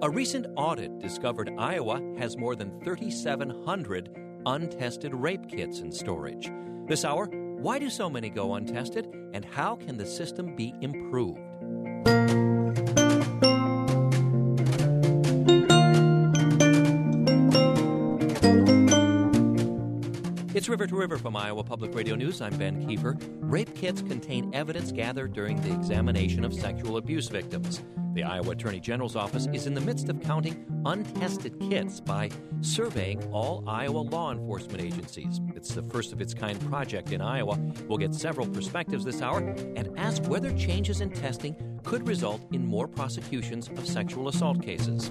A recent audit discovered Iowa has more than 3,700 untested rape kits in storage. This hour, why do so many go untested, and how can the system be improved? It's River to River from Iowa Public Radio News. I'm Ben Kiefer. Rape kits contain evidence gathered during the examination of sexual abuse victims. The Iowa Attorney General's office is in the midst of counting untested kits by surveying all Iowa law enforcement agencies. It's the first of its kind project in Iowa. We'll get several perspectives this hour and ask whether changes in testing could result in more prosecutions of sexual assault cases.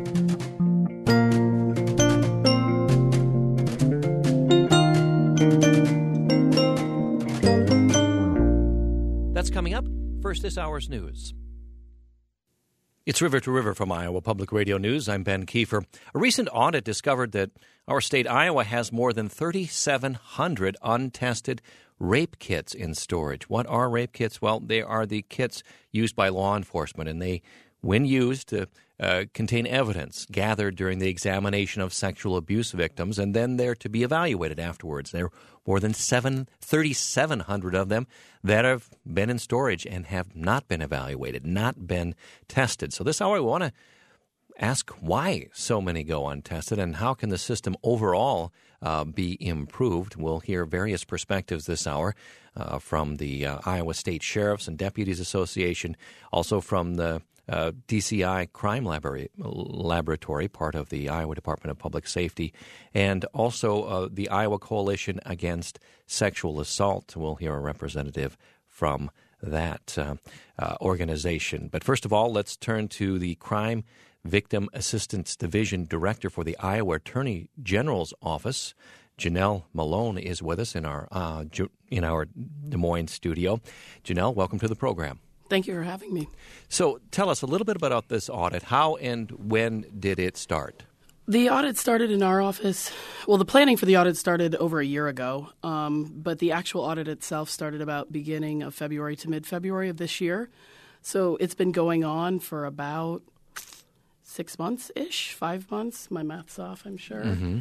That's coming up. First, this hour's news. It's River to River from Iowa Public Radio News. I'm Ben Kiefer. A recent audit discovered that our state, Iowa, has more than 3,700 untested rape kits in storage. What are rape kits? Well, they are the kits used by law enforcement, and they, when used, contain evidence gathered during the examination of sexual abuse victims, and then they're to be evaluated afterwards. There are more than 3,700 of them that have been in storage and have not been evaluated, not been tested. So this hour we want to ask why so many go untested and how can the system overall be improved. We'll hear various perspectives this hour from the Iowa State Sheriffs and Deputies Association, also from the DCI Crime Laboratory, part of the Iowa Department of Public Safety, and also the Iowa Coalition Against Sexual Assault. We'll hear a representative from that organization. But first of all, let's turn to the Crime Victim Assistance Division Director for the Iowa Attorney General's Office. Janelle Malone is with us in our Des Moines studio. Janelle, welcome to the program. Thank you for having me. So tell us a little bit about this audit. How and when did it start? The audit started in our office. Well, the planning for the audit started over a year ago, but the actual audit itself started about beginning of February to mid-February of this year. So it's been going on for about 6 months-ish, 5 months. My math's off, I'm sure. Mm-hmm.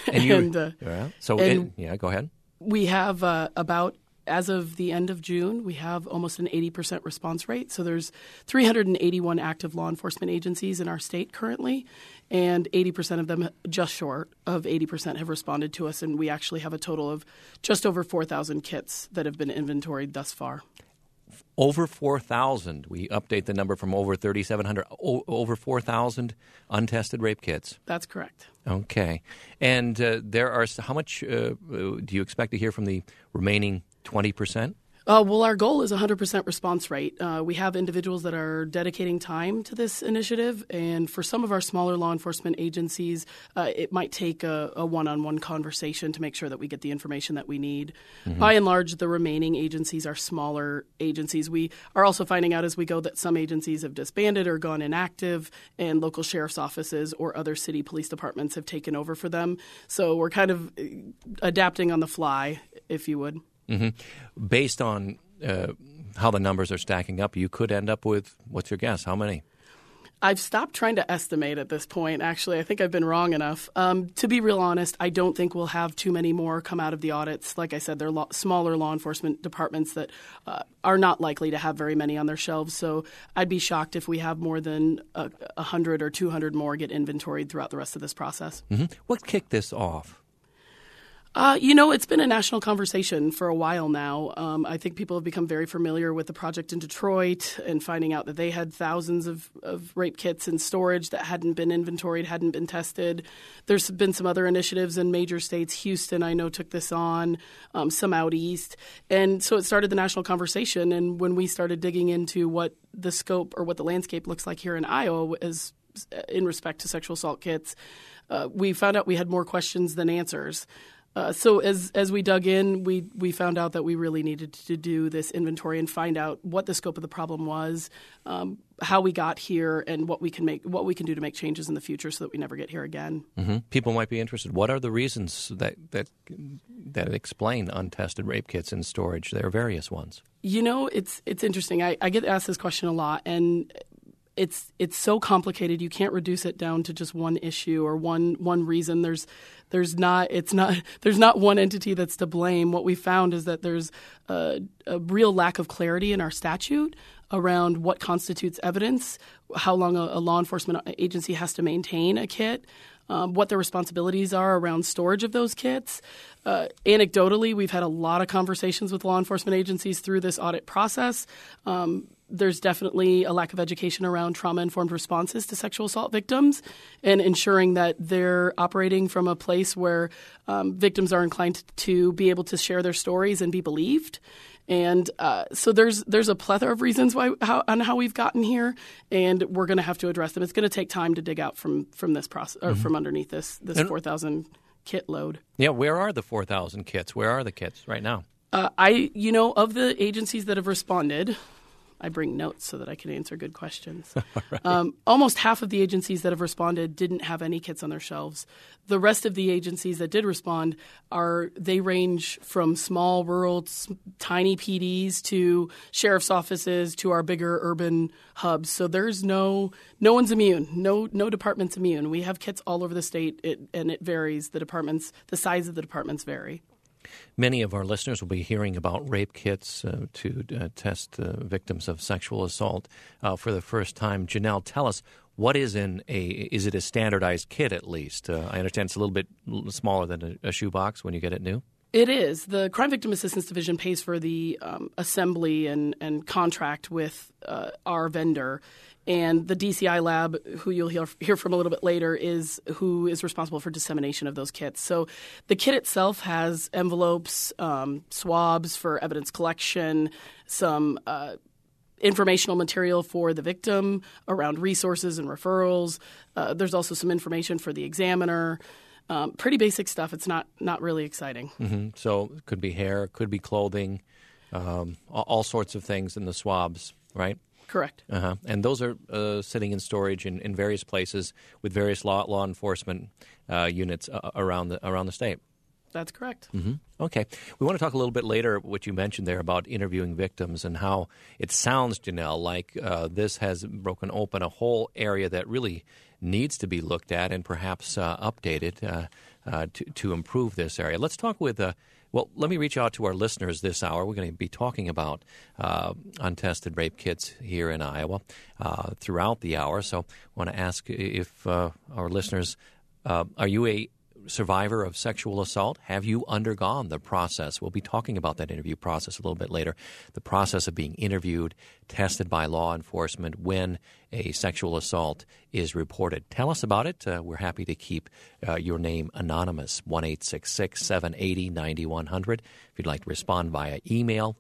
Go ahead. We have about, as of the end of June, we have almost an 80% response rate. So there's 381 active law enforcement agencies in our state currently, and 80% of them, just short of 80%, have responded to us. And we actually have a total of just over 4,000 kits that have been inventoried thus far. Over 4,000. We update the number from over 3,700. Over 4,000 untested rape kits. That's correct. Okay. And there are how much do you expect to hear from the remaining 20%? Well, our goal is 100% response rate. We have individuals that are dedicating time to this initiative, and for some of our smaller law enforcement agencies, it might take a one-on-one conversation to make sure that we get the information that we need. Mm-hmm. By and large, the remaining agencies are smaller agencies. We are also finding out as we go that some agencies have disbanded or gone inactive, and local sheriff's offices or other city police departments have taken over for them. So we're kind of adapting on the fly, if you would. Mm-hmm. Based on how the numbers are stacking up, you could end up with, what's your guess, how many? I've stopped trying to estimate at this point, actually. I think I've been wrong enough. To be real honest, I don't think we'll have too many more come out of the audits. Like I said, they're smaller law enforcement departments that are not likely to have very many on their shelves. So I'd be shocked if we have more than 100 or 200 more get inventoried throughout the rest of this process. Mm-hmm. What kicked this off? It's been a national conversation for a while now. I think people have become very familiar with the project in Detroit and finding out that they had thousands of rape kits in storage that hadn't been inventoried, hadn't been tested. There's been some other initiatives in major states. Houston, I know, took this on, some out east. And so it started the national conversation. And when we started digging into what the scope or what the landscape looks like here in Iowa as in respect to sexual assault kits, we found out we had more questions than answers. So as we dug in, we found out that we really needed to do this inventory and find out what the scope of the problem was, how we got here, and what we can do to make changes in the future so that we never get here again. Mm-hmm. People might be interested. What are the reasons that explain untested rape kits in storage? There are various ones. It's interesting. I get asked this question a lot, and it's so complicated. You can't reduce it down to just one issue or one reason. There's not one entity that's to blame. What we found is that there's a real lack of clarity in our statute around what constitutes evidence, how long a law enforcement agency has to maintain a kit, what their responsibilities are around storage of those kits. Anecdotally, we've had a lot of conversations with law enforcement agencies through this audit process. There's definitely a lack of education around trauma-informed responses to sexual assault victims and ensuring that they're operating from a place where victims are inclined to be able to share their stories and be believed. And so there's a plethora of reasons how we've gotten here, and we're going to have to address them. It's going to take time to dig out from this process or from underneath this 4,000 kit load. Yeah, where are the 4,000 kits? Where are the kits right now? Of the agencies that have responded, I bring notes so that I can answer good questions. Right. Almost half of the agencies that have responded didn't have any kits on their shelves. The rest of the agencies that did respond they range from small, rural, tiny PDs to sheriff's offices to our bigger urban hubs. So there's no one's immune. No department's immune. We have kits all over the state, and it varies. The size of the departments vary. Many of our listeners will be hearing about rape kits to test victims of sexual assault for the first time. Janelle, tell us, what is it a standardized kit at least? I understand it's a little bit smaller than a shoebox when you get it new. It is. The Crime Victim Assistance Division pays for the assembly and contract with our vendor. And the DCI lab, who you'll hear from a little bit later, is who is responsible for dissemination of those kits. So the kit itself has envelopes, swabs for evidence collection, some informational material for the victim around resources and referrals. There's also some information for the examiner. Pretty basic stuff. It's not really exciting. Mm-hmm. So it could be hair, could be clothing, all sorts of things in the swabs, right? Correct. Uh-huh. And those are sitting in storage in various places with various law enforcement units around the state. That's correct. Mm-hmm. Okay. We want to talk a little bit later what you mentioned there about interviewing victims and how it sounds, Janelle, like this has broken open a whole area that really needs to be looked at and perhaps updated to improve this area. Let's talk with let me reach out to our listeners this hour. We're going to be talking about untested rape kits here in Iowa throughout the hour. So I want to ask if our listeners, are you a survivor of sexual assault? Have you undergone the process? We'll be talking about that interview process a little bit later. The process of being interviewed, tested by law enforcement when a sexual assault is reported. Tell us about it. We're happy to keep your name anonymous. 1-866-780-9100. If you'd like to respond via email,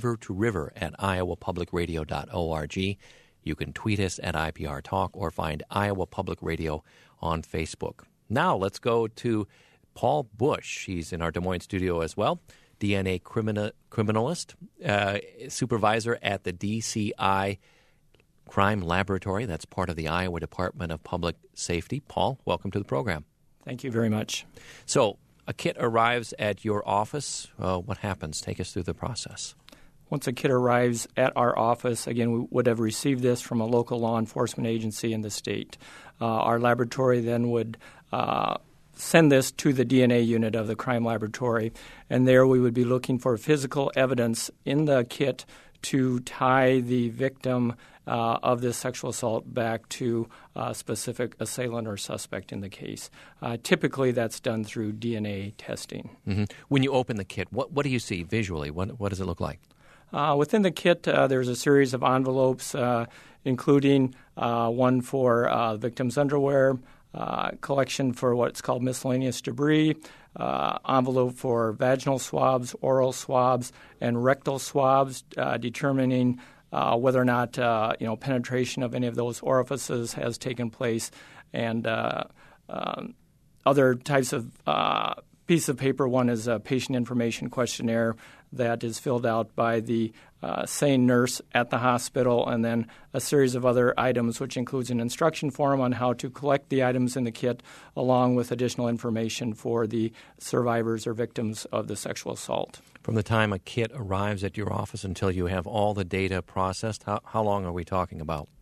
rivertoriver@iowapublicradio.org. You can tweet us at IPR Talk or find Iowa Public Radio on Facebook. Now let's go to Paul Bush. He's in our Des Moines studio as well, DNA criminalist, supervisor at the DCI Crime Laboratory. That's part of the Iowa Department of Public Safety. Paul, welcome to the program. Thank you very much. So a kit arrives at your office. What happens? Take us through the process. Once a kit arrives at our office, again, we would have received this from a local law enforcement agency in the state. Our laboratory then would send this to the DNA unit of the crime laboratory, and there we would be looking for physical evidence in the kit to tie the victim of this sexual assault back to a specific assailant or suspect in the case. Typically, that's done through DNA testing. Mm-hmm. When you open the kit, what do you see visually? What does it look like? Within the kit, there's a series of envelopes, including one for the victim's underwear, collection for what's called miscellaneous debris, envelope for vaginal swabs, oral swabs, and rectal swabs, determining whether or not penetration of any of those orifices has taken place, and other types of piece of paper. One is a patient information questionnaire that is filled out by the SANE nurse at the hospital, and then a series of other items, which includes an instruction form on how to collect the items in the kit, along with additional information for the survivors or victims of the sexual assault. From the time a kit arrives at your office until you have all the data processed, how long are we talking about?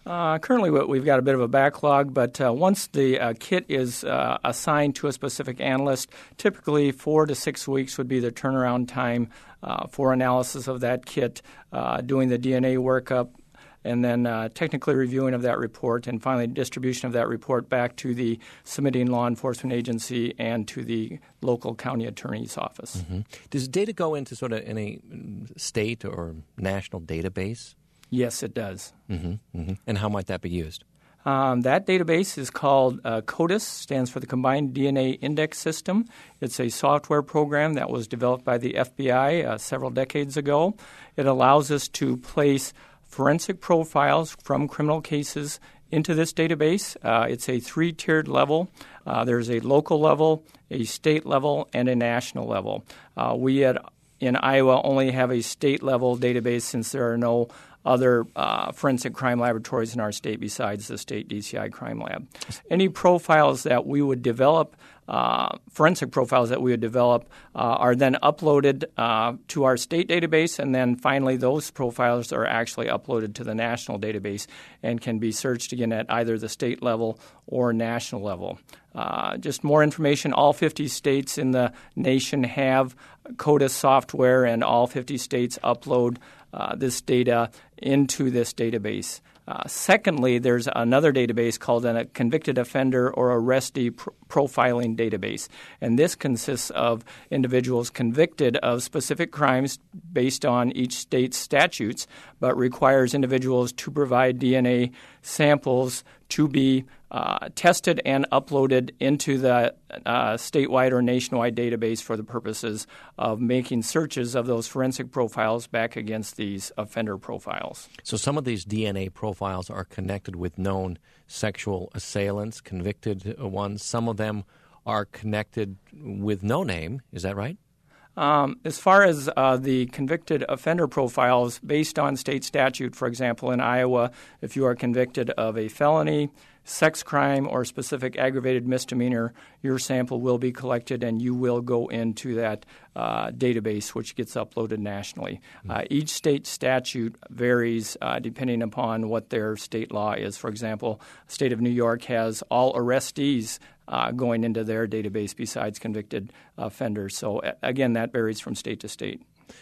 Currently, we've got a bit of a backlog, but once the kit is assigned to a specific analyst, typically 4 to 6 weeks would be the turnaround time for analysis of that kit, doing the DNA workup, and then technically reviewing of that report, and finally distribution of that report back to the submitting law enforcement agency and to the local county attorney's office. Mm-hmm. Does data go into sort of any state or national database? Yes, it does. Mm-hmm. Mm-hmm. And how might that be used? That database is called CODIS, stands for the Combined DNA Index System. It's a software program that was developed by the FBI several decades ago. It allows us to place forensic profiles from criminal cases into this database. It's a 3-tiered level. There's a local level, a state level, and a national level. We in Iowa only have a state-level database since there are no other forensic crime laboratories in our state besides the state DCI crime lab. Any profiles that we would develop, forensic profiles that we would develop, are then uploaded to our state database, and then finally those profiles are actually uploaded to the national database and can be searched again at either the state level or national level. Just more information, all 50 states in the nation have CODIS software, and all 50 states upload this data into this database. Secondly, there's another database called a convicted offender or arrestee profiling database, and this consists of individuals convicted of specific crimes based on each state's statutes, but requires individuals to provide DNA samples to be tested and uploaded into the statewide or nationwide database for the purposes of making searches of those forensic profiles back against these offender profiles. So some of these DNA profiles are connected with known sexual assailants, convicted ones. Some of them are connected with no name. Is that right? As far as the convicted offender profiles, based on state statute, for example, in Iowa, if you are convicted of a felony, sex crime, or specific aggravated misdemeanor, your sample will be collected and you will go into that database, which gets uploaded nationally. Each state statute varies depending upon what their state law is. For example, the state of New York has all arrestees going into their database besides convicted offenders. So, again, that varies from state to state.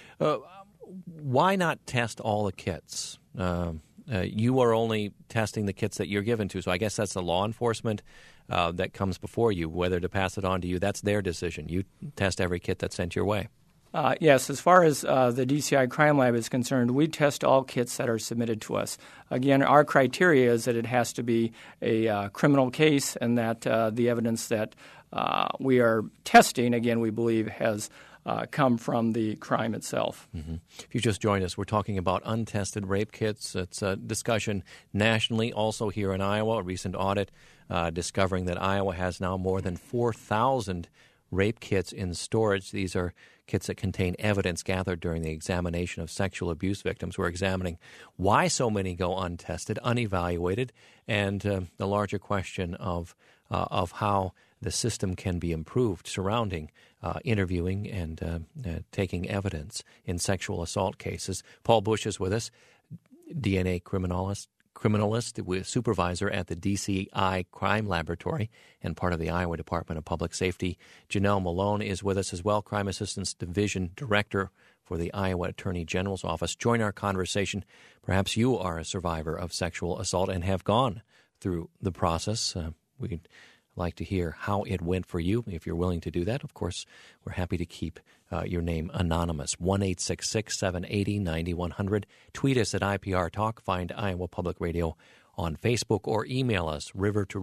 Why not test all the kits? You are only testing the kits that you're given to, so I guess that's the law enforcement that comes before you. Whether to pass it on to you, that's their decision. You test every kit that's sent your way. Yes, as far as the DCI Crime Lab is concerned, we test all kits that are submitted to us. Again, our criteria is that it has to be a criminal case and that the evidence that we are testing, again, we believe has come from the crime itself. Mm-hmm. If you just joined us, we're talking about untested rape kits. It's a discussion nationally, also here in Iowa. A recent audit discovering that Iowa has now more than 4,000 rape kits in storage. These are kits that contain evidence gathered during the examination of sexual abuse victims. We're examining why so many go untested, unevaluated, and the larger question of how the system can be improved surrounding interviewing and taking evidence in sexual assault cases. Paul Bush is with us, DNA criminalist, supervisor at the DCI Crime Laboratory and part of the Iowa Department of Public Safety. Janelle Malone is with us as well, Crime Assistance Division Director for the Iowa Attorney General's Office. Join our conversation. Perhaps you are a survivor of sexual assault and have gone through the process. We'd like to hear how it went for you. If you're willing to do that, of course, we're happy to keep your name anonymous. 1-866-780-9100. Tweet us at IPR Talk. Find Iowa Public Radio on Facebook or email us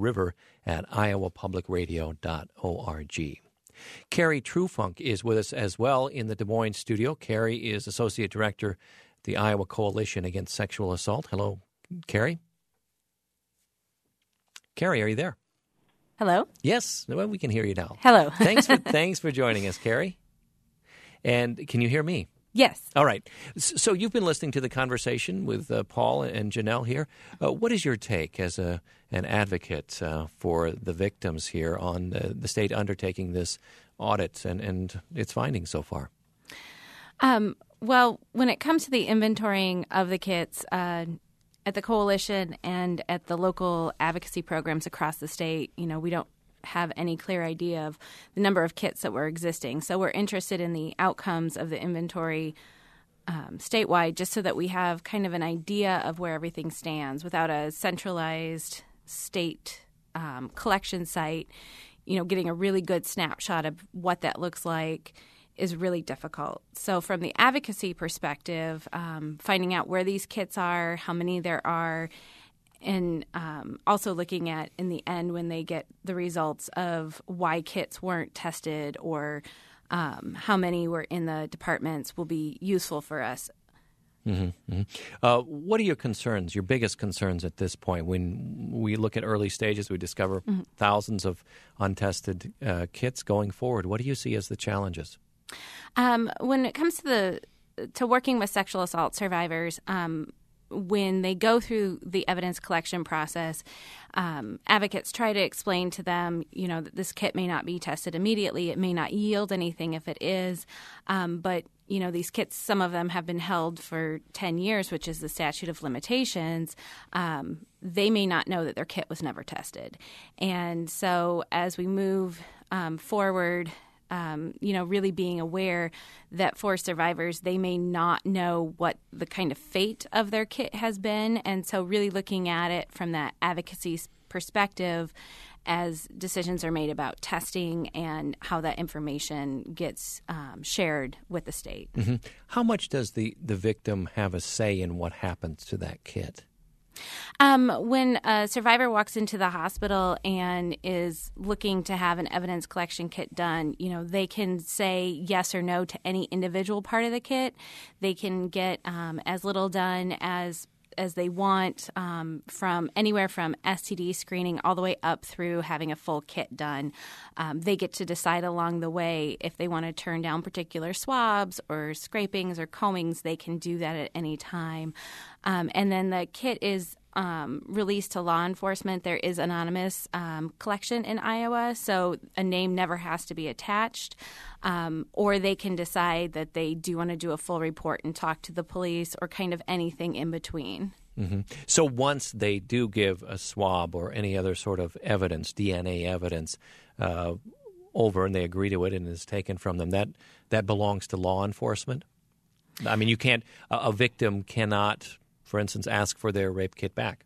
river2river@iowapublicradio.org. Carrie Trufunk is with us as well in the Des Moines studio. Carrie is Associate Director at the Iowa Coalition Against Sexual Assault. Hello, Carrie. Carrie, are you there? Hello? Yes, well, we can hear you now. Hello. Thanks for joining us, Carrie. And can you hear me? Yes. All right. So you've been listening to the conversation with Paul and Janelle here. What is your take as an advocate for the victims here on the state undertaking this audit and its findings so far? Well, when it comes to the inventorying of the kits, at the coalition and at the local advocacy programs across the state, we don't have any clear idea of the number of kits that were existing. So we're interested in the outcomes of the inventory statewide, just so that we have kind of an idea of where everything stands without a centralized state collection site. Getting a really good snapshot of what that looks like is really difficult. So from the advocacy perspective, finding out where these kits are, how many there are, and also looking at, in the end, when they get the results of why kits weren't tested or how many were in the departments will be useful for us. Mm-hmm, mm-hmm. What are your concerns, your biggest concerns at this point? When we look at early stages, we discover thousands of untested kits going forward. What do you see as the challenges? When it comes to working with sexual assault survivors, when they go through the evidence collection process, advocates try to explain to them, that this kit may not be tested immediately. It may not yield anything if it is. But, these kits, some of them have been held for 10 years, which is the statute of limitations. They may not know that their kit was never tested. And so as we move forward, really being aware that for survivors, they may not know what the kind of fate of their kit has been. And so really looking at it from that advocacy perspective as decisions are made about testing and how that information gets shared with the state. Mm-hmm. How much does the victim have a say in what happens to that kit? When a survivor walks into the hospital and is looking to have an evidence collection kit done, they can say yes or no to any individual part of the kit. They can get as little done as they want, from anywhere from STD screening all the way up through having a full kit done. They get to decide along the way if they want to turn down particular swabs or scrapings or combings. They can do that at any time. And then the kit is released to law enforcement. There is anonymous collection in Iowa, so a name never has to be attached. Or they can decide that they do want to do a full report and talk to the police or kind of anything in between. Mm-hmm. So once they do give a swab or any other sort of evidence, DNA evidence, over and they agree to it and is taken from them, that belongs to law enforcement? I mean, you can't a victim cannot, for instance, ask for their rape kit back.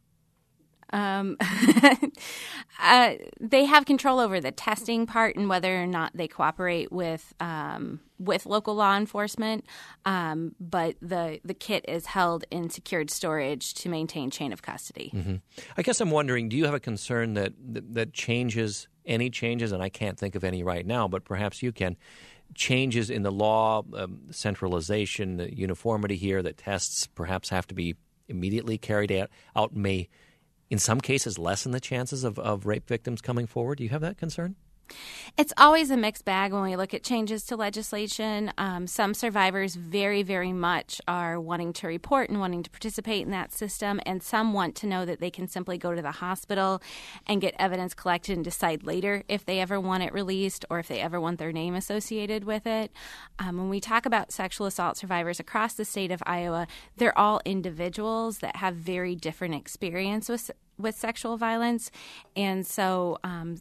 They have control over the testing part and whether or not they cooperate with local law enforcement. But the kit is held in secured storage to maintain chain of custody. Mm-hmm. I guess I'm wondering, do you have a concern that changes, any changes, and I can't think of any right now, but perhaps you can, changes in the law, centralization, the uniformity here, that tests perhaps have to be immediately carried out may, in some cases, lessen the chances of rape victims coming forward? Do you have that concern? It's always a mixed bag when we look at changes to legislation. Some survivors very, very much are wanting to report and wanting to participate in that system, and some want to know that they can simply go to the hospital and get evidence collected and decide later if they ever want it released or if they ever want their name associated with it. When we talk about sexual assault survivors across the state of Iowa, they're all individuals that have very different experience with sexual violence, and so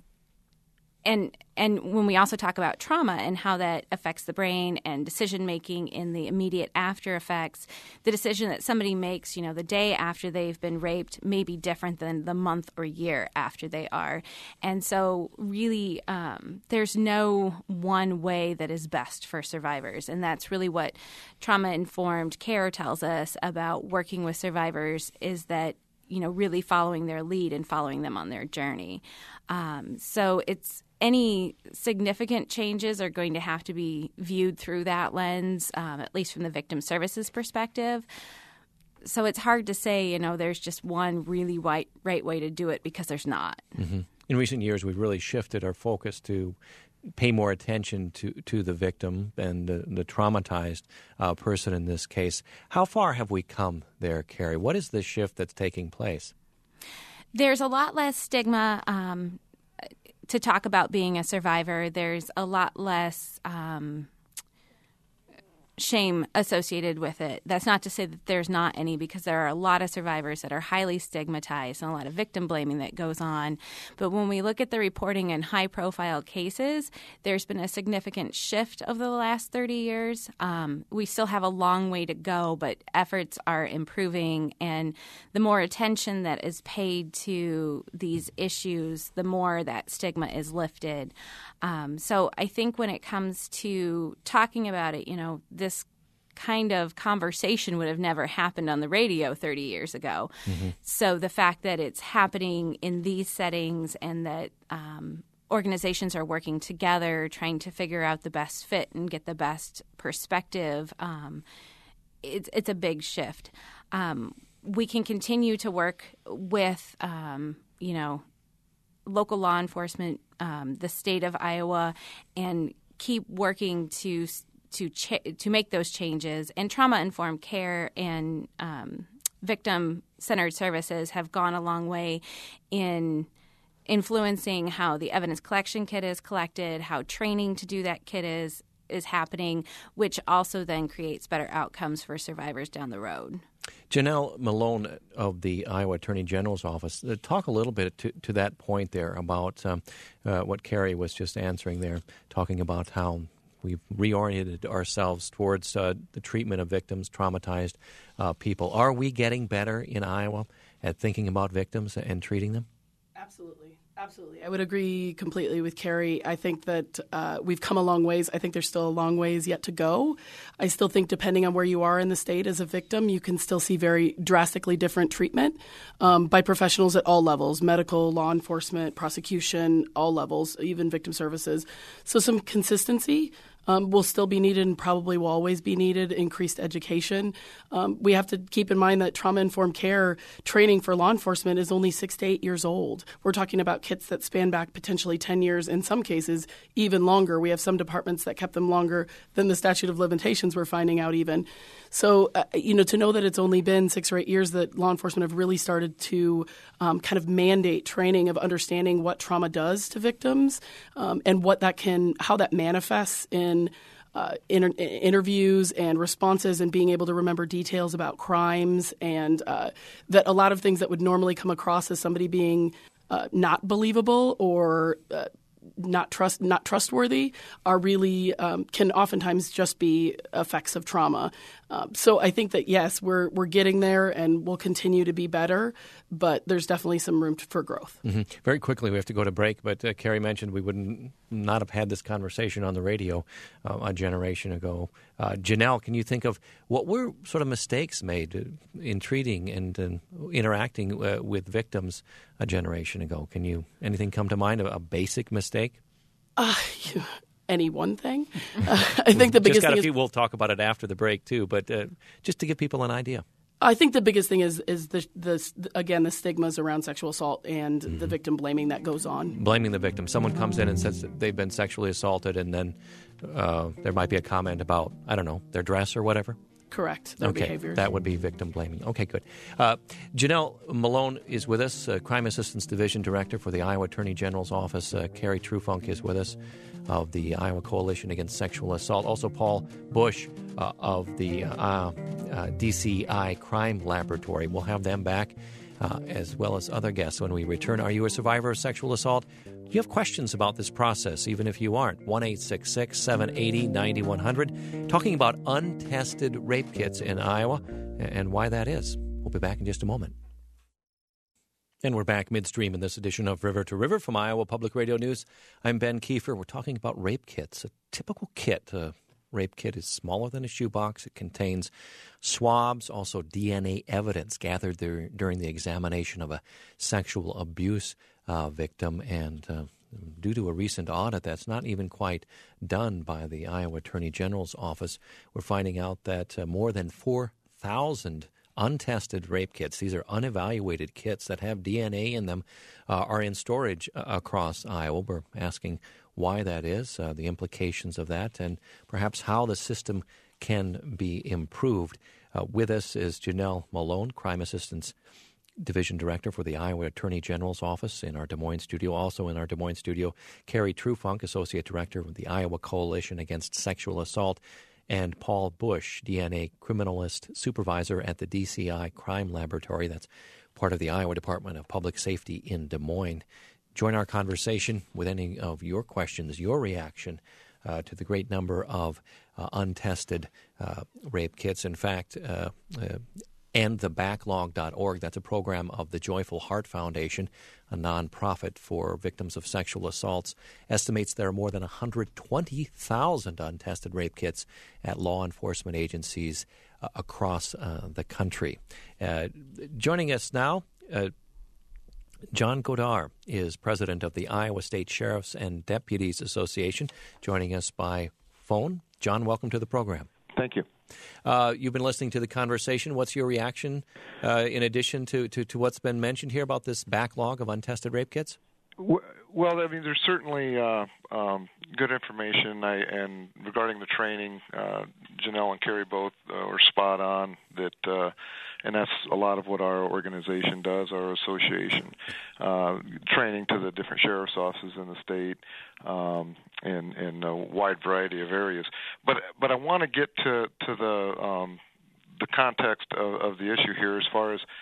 And when we also talk about trauma and how that affects the brain and decision-making in the immediate after effects, the decision that somebody makes, the day after they've been raped may be different than the month or year after they are. And so really there's no one way that is best for survivors. And that's really what trauma-informed care tells us about working with survivors, is that really following their lead and following them on their journey. So any significant changes are going to have to be viewed through that lens, at least from the victim services perspective. So it's hard to say, there's just one really right way to do it, because there's not. Mm-hmm. In recent years, we've really shifted our focus to pay more attention to the victim and the traumatized person in this case. How far have we come there, Carrie? What is the shift that's taking place? There's a lot less stigma to talk about being a survivor. There's a lot less shame associated with it. That's not to say that there's not any, because there are a lot of survivors that are highly stigmatized and a lot of victim blaming that goes on. But when we look at the reporting in high-profile cases, there's been a significant shift over the last 30 years. We still have a long way to go, but efforts are improving, and the more attention that is paid to these issues, the more that stigma is lifted. So I think when it comes to talking about it, this kind of conversation would have never happened on the radio 30 years ago. Mm-hmm. So the fact that it's happening in these settings and that organizations are working together trying to figure out the best fit and get the best perspective, it's a big shift. We can continue to work with, local law enforcement, the state of Iowa, and keep working to make those changes. And trauma-informed care and victim-centered services have gone a long way in influencing how the evidence collection kit is collected, how training to do that kit is happening, which also then creates better outcomes for survivors down the road. Janelle Malone of the Iowa Attorney General's Office, talk a little bit to that point there about what Carrie was just answering there, talking about how we've reoriented ourselves towards the treatment of victims, traumatized people. Are we getting better in Iowa at thinking about victims and treating them? Absolutely. Absolutely. I would agree completely with Carrie. I think that we've come a long ways. I think there's still a long ways yet to go. I still think depending on where you are in the state as a victim, you can still see very drastically different treatment by professionals at all levels, medical, law enforcement, prosecution, all levels, even victim services. So some consistency will still be needed and probably will always be needed, increased education. We have to keep in mind that trauma-informed care training for law enforcement is only 6 to 8 years old. We're talking about kits that span back potentially 10 years, in some cases even longer. We have some departments that kept them longer than the statute of limitations we're finding out even. So, to know that it's only been 6 or 8 years that law enforcement have really started to kind of mandate training of understanding what trauma does to victims and how that manifests in interviews and responses and being able to remember details about crimes, and that a lot of things that would normally come across as somebody being not believable or not trustworthy are really can oftentimes just be effects of trauma. So I think that, yes, we're getting there and we'll continue to be better, but there's definitely some room for growth. Mm-hmm. Very quickly, we have to go to break, but Carrie mentioned we would not have had this conversation on the radio a generation ago. Janelle, can you think of what were sort of mistakes made in treating and interacting with victims a generation ago? Anything come to mind, a basic mistake? Any one thing? I think the biggest thing we'll talk about it after the break too, but just to give people an idea. I think the biggest thing is the stigmas around sexual assault and the victim blaming that goes on. Blaming the victim. Someone comes in and says that they've been sexually assaulted, and then there might be a comment about, I don't know, their dress or whatever. Correct. Their behaviors. That would be victim blaming. Okay, good. Janelle Malone is with us, Crime Assistance Division Director for the Iowa Attorney General's Office. Carrie Trufunk is with us, of the Iowa Coalition Against Sexual Assault. Also Paul Bush of the DCI Crime Laboratory. We'll have them back, as well as other guests when we return. Are you a survivor of sexual assault? Do you have questions about this process, even if you aren't? 1-866-780-9100. Talking about untested rape kits in Iowa and why that is. We'll be back in just a moment. And we're back midstream in this edition of River to River from Iowa Public Radio News. I'm Ben Kiefer. We're talking about rape kits. A typical kit. A rape kit is smaller than a shoebox. It contains swabs, also DNA evidence gathered during the examination of a sexual abuse victim. And due to a recent audit that's not even quite done by the Iowa Attorney General's Office, we're finding out that more than 4,000 untested rape kits, these are unevaluated kits that have DNA in them, are in storage across Iowa. We're asking why that is, the implications of that, and perhaps how the system can be improved. With us is Janelle Malone, Crime Assistance Division Director for the Iowa Attorney General's Office in our Des Moines studio. Also in our Des Moines studio, Carrie Trufunk, Associate Director of the Iowa Coalition Against Sexual Assault. and Paul Bush, DNA Criminalist Supervisor at the DCI Crime Laboratory. That's part of the Iowa Department of Public Safety in Des Moines. Join our conversation with any of your questions, your reaction to the great number of untested rape kits. In fact, endthebacklog.org, that's a program of the Joyful Heart Foundation, a nonprofit for victims of sexual assaults, estimates there are more than 120,000 untested rape kits at law enforcement agencies across the country. Joining us now, John Godar is president of the Iowa State Sheriffs and Deputies Association, joining us by phone. John, welcome to the program. Thank you. You've been listening to the conversation. What's your reaction in addition to what's been mentioned here about this backlog of untested rape kits? Well, I mean, there's certainly good information, and regarding the training, Janelle and Carrie both were spot on. And that's a lot of what our organization does, our association, training to the different sheriff's offices in the state in a wide variety of areas. But I want to get to the context of the issue here as far as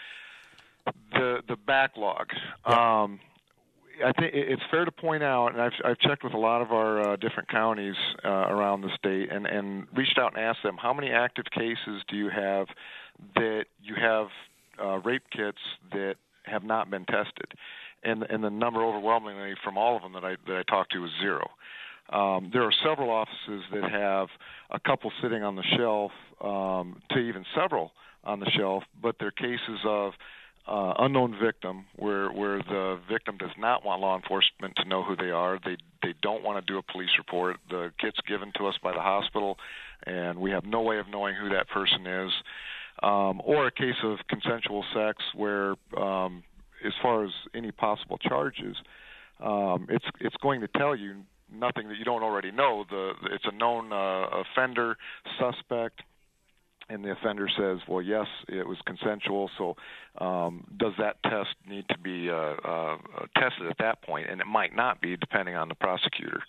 the backlog. Yeah. I think it's fair to point out, and I've checked with a lot of our different counties around the state and reached out and asked them, how many active cases do you have that you have rape kits that have not been tested? And the number overwhelmingly from all of them that I talked to was 0. There are several offices that have a couple sitting on the shelf, to even several on the shelf, but they're cases of unknown victim, where the victim does not want law enforcement to know who they are. They don't want to do a police report. The kit's given to us by the hospital, and we have no way of knowing who that person is. Or a case of consensual sex where, as far as any possible charges, it's going to tell you nothing that you don't already know. It's a known offender, suspect, and the offender says, well, yes, it was consensual, so does that test need to be tested at that point? And it might not be, depending on the prosecutor.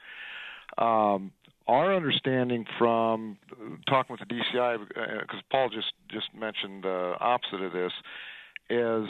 Our understanding from talking with the DCI, because Paul just mentioned the opposite of this, is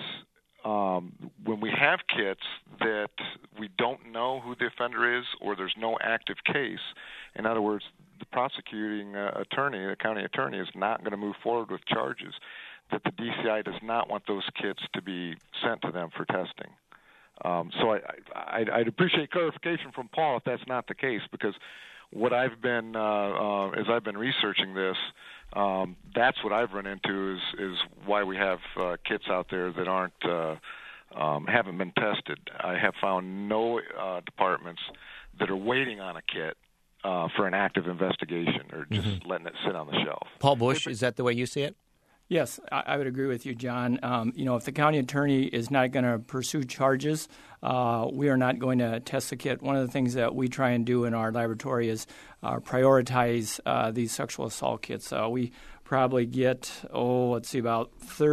when we have kits that we don't know who the offender is or there's no active case, in other words, the prosecuting attorney, the county attorney, is not going to move forward with charges, that the DCI does not want those kits to be sent to them for testing. So I'd appreciate clarification from Paul if that's not the case, because what I've been, as I've been researching this, that's what I've run into is why we have kits out there that haven't been tested. I have found no departments that are waiting on a kit for an active investigation or just letting it sit on the shelf. Paul Bush, is that the way you see it? Yes, I would agree with you, John. If the county attorney is not going to pursue charges, we are not going to test the kit. One of the things that we try and do in our laboratory is prioritize these sexual assault kits. We probably get, about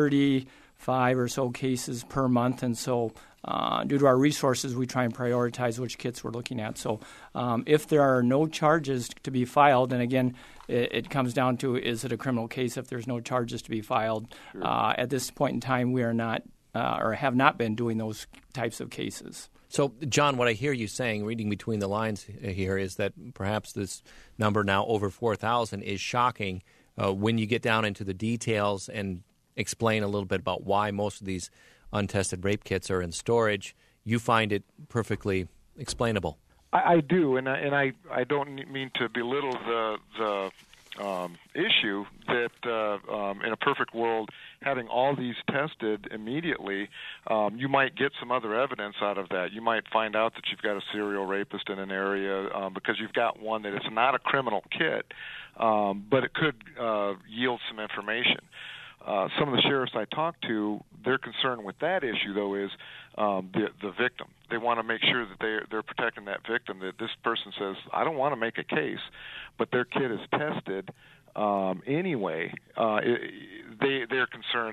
35 or so cases per month, and so due to our resources, we try and prioritize which kits we're looking at. So if there are no charges to be filed, and again, it comes down to, is it a criminal case if there's no charges to be filed? Sure. At this point in time, we are not or have not been doing those types of cases. So, John, what I hear you saying, reading between the lines here, is that perhaps this number now over 4,000 is shocking when you get down into the details and explain a little bit about why most of these untested rape kits are in storage. You find it perfectly explainable. I do, and I don't mean to belittle the issue that in a perfect world, having all these tested immediately, you might get some other evidence out of that. You might find out that you've got a serial rapist in an area because you've got one that it's not a criminal kit, but it could yield some information. Some of the sheriffs I talk to, their concern with that issue, though, is the victim. They want to make sure that they're protecting that victim, that this person says, I don't want to make a case, but their kid is tested anyway. They're concerned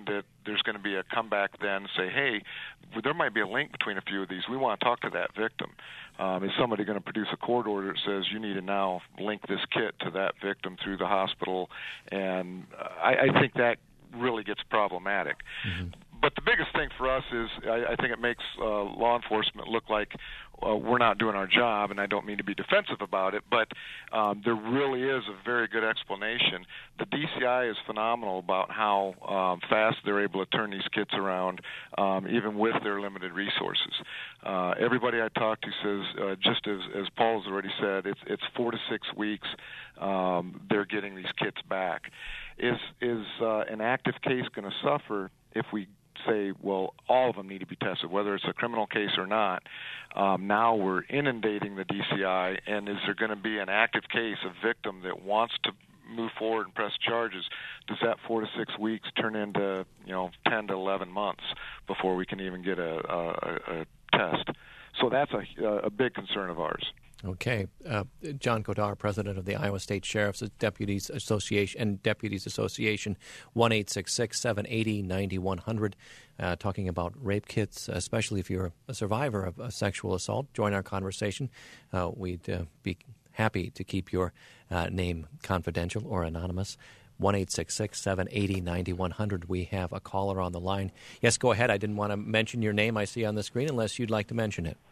there's going to be a comeback then, say, hey, there might be a link between a few of these. We want to talk to that victim. Is somebody going to produce a court order that says you need to now link this kit to that victim through the hospital? And I think that really gets problematic. Mm-hmm. But the biggest thing for us is I think it makes law enforcement look like we're not doing our job, and I don't mean to be defensive about it, but there really is a very good explanation. The DCI is phenomenal about how fast they're able to turn these kits around, even with their limited resources. Everybody I talk to says, just as Paul's already said, it's 4 to 6 weeks they're getting these kits back. Is an active case going to suffer if we say, well, all of them need to be tested, whether it's a criminal case or not? Now we're inundating the DCI, and is there going to be an active case, a victim that wants to move forward and press charges? Does that 4 to 6 weeks turn into 10 to 11 months before we can even get a test? So that's a big concern of ours. Okay. John Kodar, president of the Iowa State Sheriff's Deputies Association and Deputies Association, 1-866-780-9100, talking about rape kits, especially if you're a survivor of a sexual assault. Join our conversation. We'd be happy to keep your name confidential or anonymous. 1-866-780-9100. We have a caller on the line. Yes, go ahead. I didn't want to mention your name I see on the screen unless you'd like to mention it.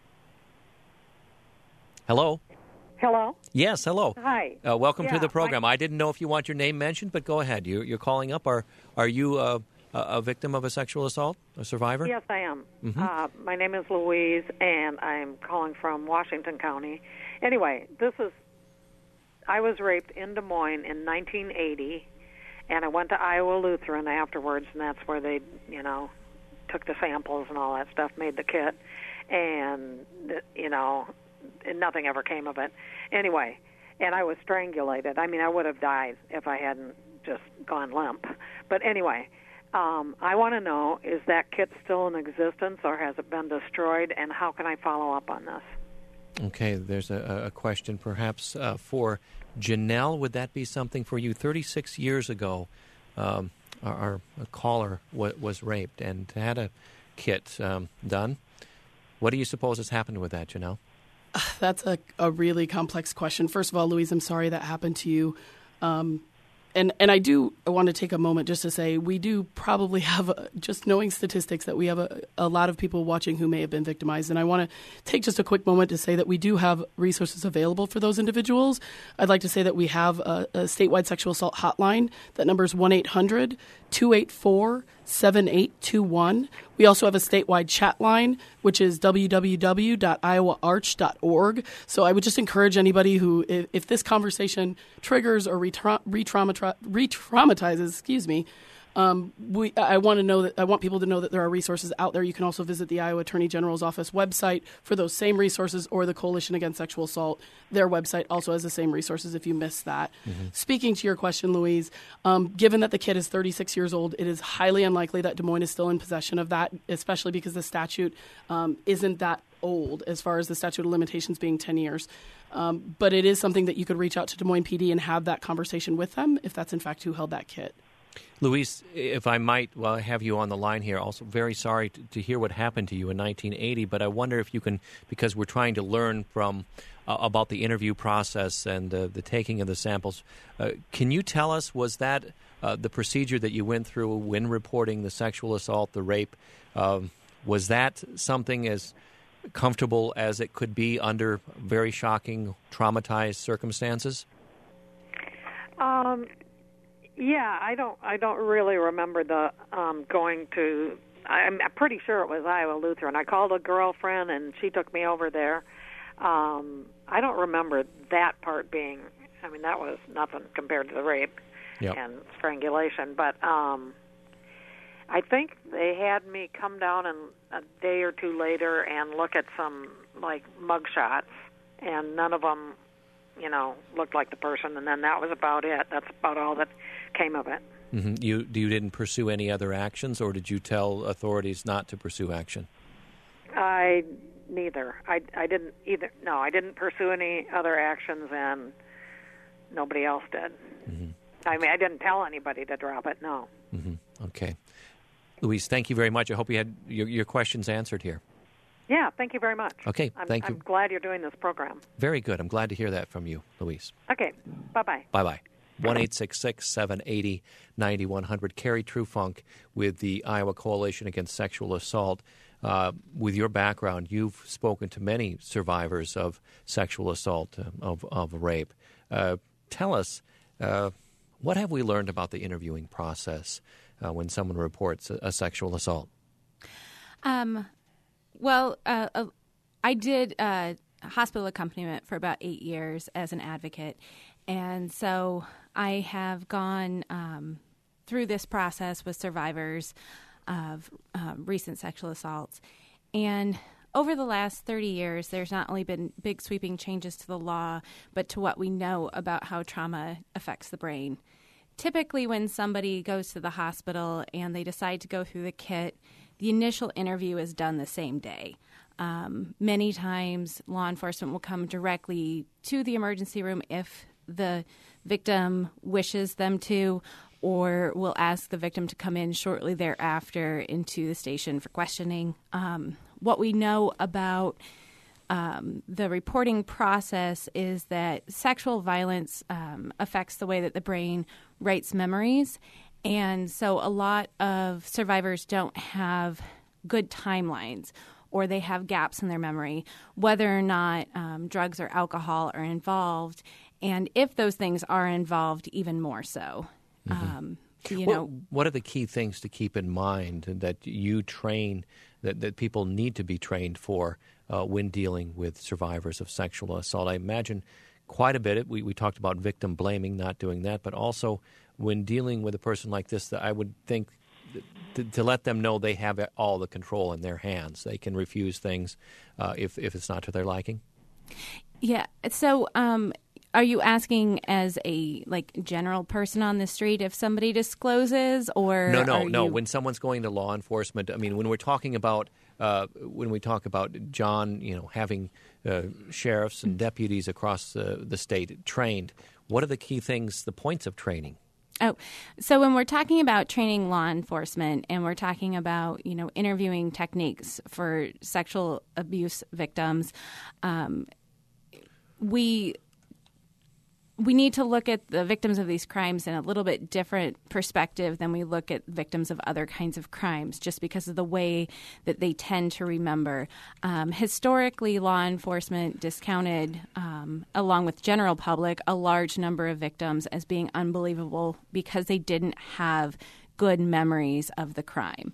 Hello? Hello? Yes, hello. Hi. Welcome to the program. I didn't know if you want your name mentioned, but go ahead. You're calling up. Are you a victim of a sexual assault, a survivor? Yes, I am. Mm-hmm. My name is Louise, and I'm calling from Washington County. Anyway, I was raped in Des Moines in 1980, and I went to Iowa Lutheran afterwards, and that's where they, took the samples and all that stuff, made the kit, and, and nothing ever came of it. Anyway, and I was strangulated. I mean, I would have died if I hadn't just gone limp. But anyway, I want to know, is that kit still in existence or has it been destroyed, and how can I follow up on this? Okay, there's a question perhaps for Janelle. Would that be something for you? 36 years ago, our caller was raped and had a kit done. What do you suppose has happened with that, Janelle? That's a really complex question. First of all, Louise, I'm sorry that happened to you. And I want to take a moment just to say we do probably have, just knowing statistics, that we have a lot of people watching who may have been victimized. And I want to take just a quick moment to say that we do have resources available for those individuals. I'd like to say that we have a statewide sexual assault hotline. That number is 1-800-284-7821. We also have a statewide chat line, which is www.iowaarch.org. So I would just encourage anybody who, if this conversation triggers or re-traumatizes, I want people to know that there are resources out there. You can also visit the Iowa Attorney General's office website for those same resources, or the Coalition Against Sexual Assault. Their website also has the same resources if you missed that. Mm-hmm. Speaking to your question, Louise, given that the kid is 36 years old, it is highly unlikely that Des Moines is still in possession of that, especially because the statute isn't that old as far as the statute of limitations being 10 years. But it is something that you could reach out to Des Moines PD and have that conversation with them if that's in fact who held that kit. Louise, if I might, while I have you on the line here, also very sorry to hear what happened to you in 1980, but I wonder if you can, because we're trying to learn from about the interview process and the taking of the samples, can you tell us, was that the procedure that you went through when reporting the sexual assault, the rape, was that something as comfortable as it could be under very shocking, traumatized circumstances? Yeah, I don't really remember the going to. I'm pretty sure it was Iowa Lutheran. I called a girlfriend and she took me over there. I don't remember that part being. I mean, that was nothing compared to the rape and strangulation. But I think they had me come down and a day or two later and look at some mug shots, and none of them, looked like the person. And then that was about it. That's about all that came of it. Mm-hmm. You didn't pursue any other actions, or did you tell authorities not to pursue action? Neither. I didn't either. No, I didn't pursue any other actions, and nobody else did. Mm-hmm. I mean, I didn't tell anybody to drop it. No. Mm-hmm. Okay. Louise, thank you very much. I hope you had your questions answered here. Yeah, thank you very much. Okay, thank you. I'm glad you're doing this program. Very good. I'm glad to hear that from you, Louise. Okay, bye-bye. Bye-bye. 1-866-780-9100. Carrie Trufunk with the Iowa Coalition Against Sexual Assault. With your background, you've spoken to many survivors of sexual assault, of rape. Tell us, what have we learned about the interviewing process when someone reports a sexual assault? Well, I did hospital accompaniment for about 8 years as an advocate, and so I have gone through this process with survivors of recent sexual assaults. And over the last 30 years, there's not only been big sweeping changes to the law, but to what we know about how trauma affects the brain. Typically, when somebody goes to the hospital and they decide to go through the kit, the initial interview is done the same day. Many times, law enforcement will come directly to the emergency room if the victim wishes them to, or will ask the victim to come in shortly thereafter into the station for questioning. What we know about the reporting process is that sexual violence affects the way that the brain writes memories. And so a lot of survivors don't have good timelines, or they have gaps in their memory, whether or not drugs or alcohol are involved. And if those things are involved, even more so. What are the key things to keep in mind that you train, that people need to be trained for when dealing with survivors of sexual assault? I imagine quite a bit. We talked about victim blaming, not doing that, but also when dealing with a person like this, that I would think to let them know they have all the control in their hands. They can refuse things if it's not to their liking. Yeah. So are you asking as a general person on the street if somebody discloses, or no? When someone's going to law enforcement, I mean, when we talk about John, having sheriffs and deputies across the state trained, what are the key things, the points of training? Oh, so when we're talking about training law enforcement and we're talking about, interviewing techniques for sexual abuse victims, we need to look at the victims of these crimes in a little bit different perspective than we look at victims of other kinds of crimes, just because of the way that they tend to remember. Historically, law enforcement discounted, along with general public, a large number of victims as being unbelievable because they didn't have good memories of the crime.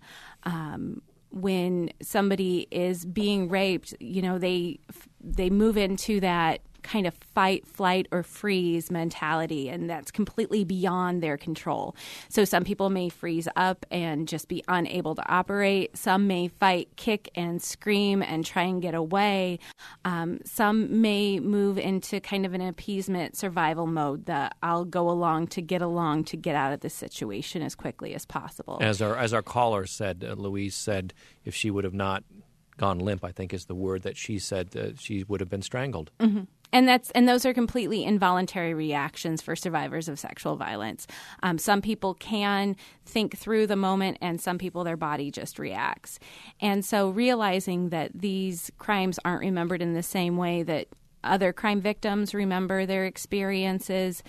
When somebody is being raped, they move into that kind of fight, flight, or freeze mentality, and that's completely beyond their control. So some people may freeze up and just be unable to operate. Some may fight, kick, and scream and try and get away. Some may move into kind of an appeasement survival mode that I'll go along to get out of this situation as quickly as possible. As our caller said, Louise said, if she would have not gone limp, I think is the word that she said, she would have been strangled. Mm-hmm. And those are completely involuntary reactions for survivors of sexual violence. Some people can think through the moment, and some people, their body just reacts. And so realizing that these crimes aren't remembered in the same way that other crime victims remember their experiences.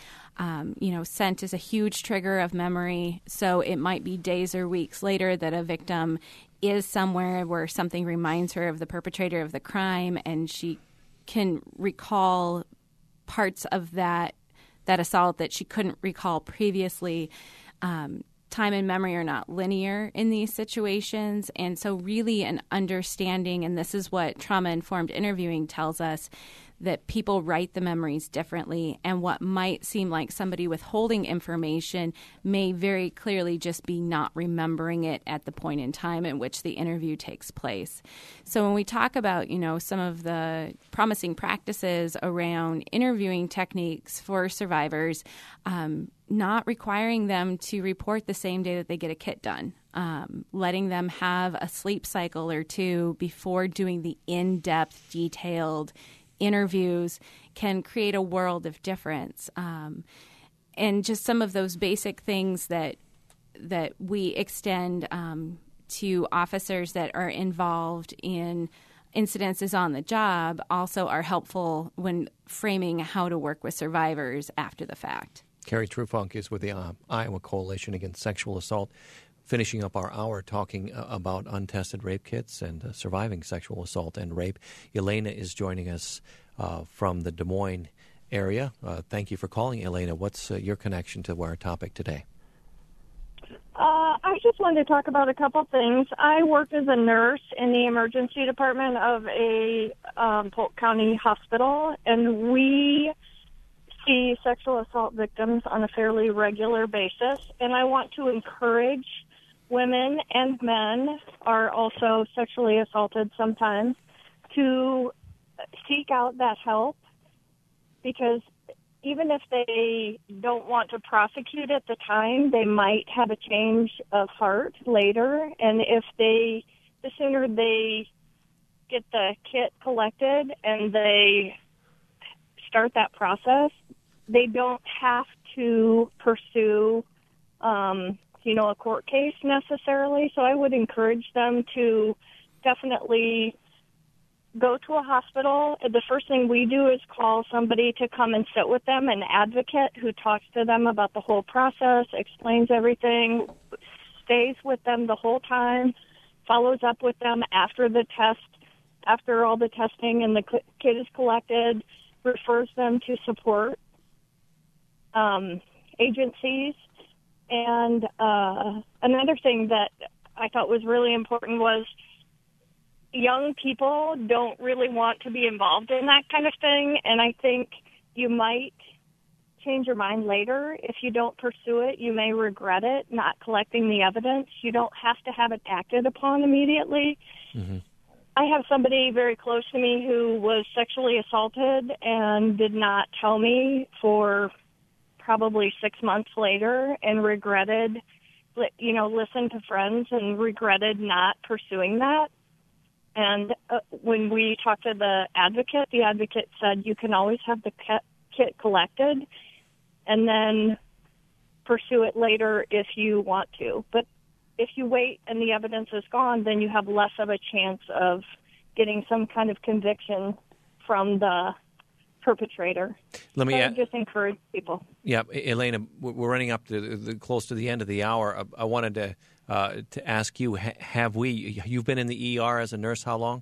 Scent is a huge trigger of memory, so it might be days or weeks later that a victim is somewhere where something reminds her of the perpetrator of the crime, and she can recall parts of that assault that she couldn't recall previously. Time and memory are not linear in these situations, and so really an understanding, and this is what trauma-informed interviewing tells us, that people write the memories differently, and what might seem like somebody withholding information may very clearly just be not remembering it at the point in time in which the interview takes place. So when we talk about, some of the promising practices around interviewing techniques for survivors, not requiring them to report the same day that they get a kit done, letting them have a sleep cycle or two before doing the in-depth, detailed interviews can create a world of difference. And just some of those basic things that we extend to officers that are involved in incidences on the job also are helpful when framing how to work with survivors after the fact. Carrie Trufunk is with the Iowa Coalition Against Sexual Assault, finishing up our hour talking about untested rape kits and surviving sexual assault and rape. Elena is joining us from the Des Moines area. Thank you for calling, Elena. What's your connection to our topic today? I just wanted to talk about a couple things. I work as a nurse in the emergency department of a Polk County hospital, and we see sexual assault victims on a fairly regular basis. And I want to encourage women and men are also sexually assaulted sometimes to seek out that help, because even if they don't want to prosecute at the time, they might have a change of heart later. And the sooner they get the kit collected and they start that process, they don't have to pursue, a court case necessarily. So I would encourage them to definitely go to a hospital. The first thing we do is call somebody to come and sit with them, an advocate who talks to them about the whole process, explains everything, stays with them the whole time, follows up with them after the test, after all the testing and the kit is collected, refers them to support agencies. And another thing that I thought was really important was young people don't really want to be involved in that kind of thing, and I think you might change your mind later. If you don't pursue it, you may regret it, not collecting the evidence. You don't have to have it acted upon immediately. Mm-hmm. I have somebody very close to me who was sexually assaulted and did not tell me for probably 6 months later, and regretted, listened to friends and regretted not pursuing that. And when we talked to the advocate said you can always have the kit collected and then pursue it later if you want to. But if you wait and the evidence is gone, then you have less of a chance of getting some kind of conviction from the perpetrator. I would just encourage people. Yeah, Elena, we're running up to close to the end of the hour. I wanted to ask you, you've been in the ER as a nurse how long?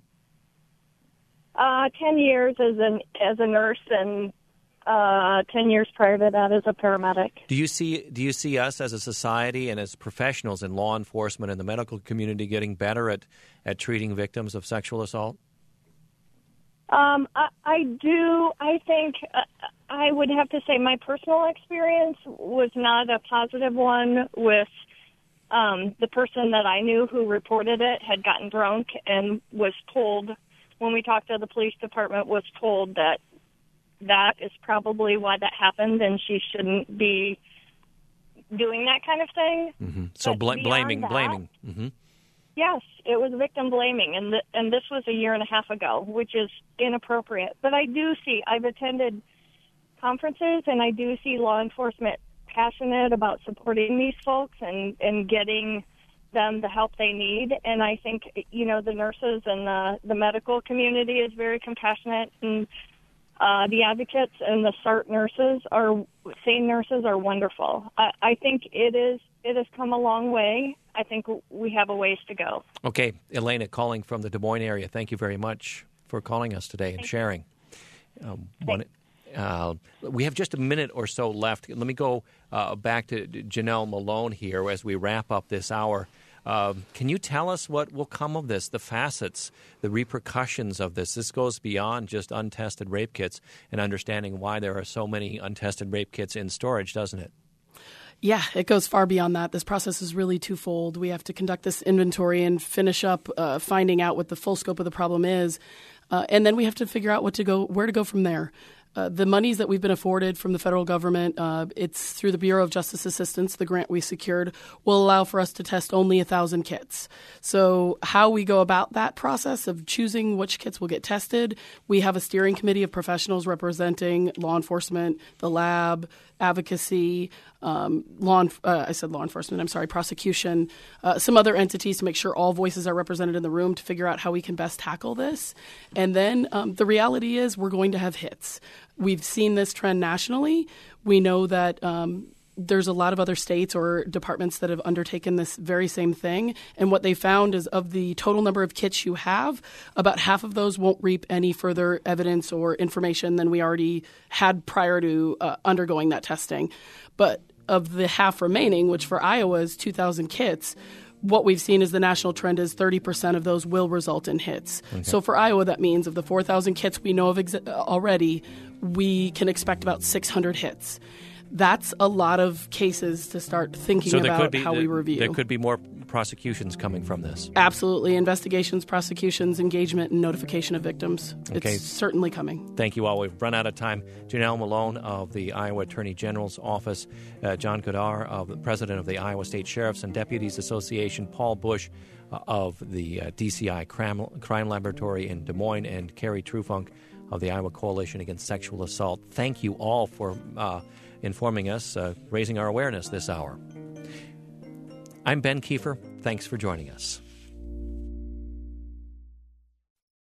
10 years as a nurse, and 10 years prior to that as a paramedic. Do you see us as a society and as professionals in law enforcement and the medical community getting better at treating victims of sexual assault? I do. I think I would have to say my personal experience was not a positive one with the person that I knew who reported it had gotten drunk and was told, when we talked to the police department, was told that is probably why that happened and she shouldn't be doing that kind of thing. Mm-hmm. So blaming. Mm-hmm. Yes, it was victim blaming, and this was a year and a half ago, which is inappropriate. But I've attended conferences, and I do see law enforcement passionate about supporting these folks and getting them the help they need. And I think, the nurses and the medical community is very compassionate, and the advocates and the SART nurses SANE nurses are wonderful. I think it has come a long way. I think we have a ways to go. Okay, Elena calling from the Des Moines area. Thank you very much for calling us today and sharing. We have just a minute or so left. Let me go back to Janelle Malone here as we wrap up this hour. Can you tell us what will come of this, the facets, the repercussions of this? This goes beyond just untested rape kits and understanding why there are so many untested rape kits in storage, doesn't it? Yeah, it goes far beyond that. This process is really twofold. We have to conduct this inventory and finish up finding out what the full scope of the problem is, and then we have to figure out where to go from there. The monies that we've been afforded from the federal government, it's through the Bureau of Justice Assistance, the grant we secured, will allow for us to test only 1,000 kits. So how we go about that process of choosing which kits will get tested, we have a steering committee of professionals representing law enforcement, the lab, advocacy, prosecution, some other entities to make sure all voices are represented in the room to figure out how we can best tackle this. And then the reality is we're going to have hits. We've seen this trend nationally. We know that there's a lot of other states or departments that have undertaken this very same thing. And what they found is of the total number of kits you have, about half of those won't reap any further evidence or information than we already had prior to undergoing that testing. But of the half remaining, which for Iowa is 2,000 kits, what we've seen is the national trend is 30% of those will result in hits. Okay. So for Iowa, that means of the 4,000 kits we know of already, we can expect about 600 hits. That's a lot of cases to start thinking about how we review. There could be more prosecutions coming from this. Absolutely. Investigations, prosecutions, engagement, and notification of victims. Okay. It's certainly coming. Thank you all. We've run out of time. Janelle Malone of the Iowa Attorney General's Office, John Kodar, the President of the Iowa State Sheriffs and Deputies Association, Paul Bush of the DCI Crime Laboratory in Des Moines, and Carrie Trufunk of the Iowa Coalition Against Sexual Assault. Thank you all for informing us, raising our awareness this hour. I'm Ben Kiefer. Thanks for joining us.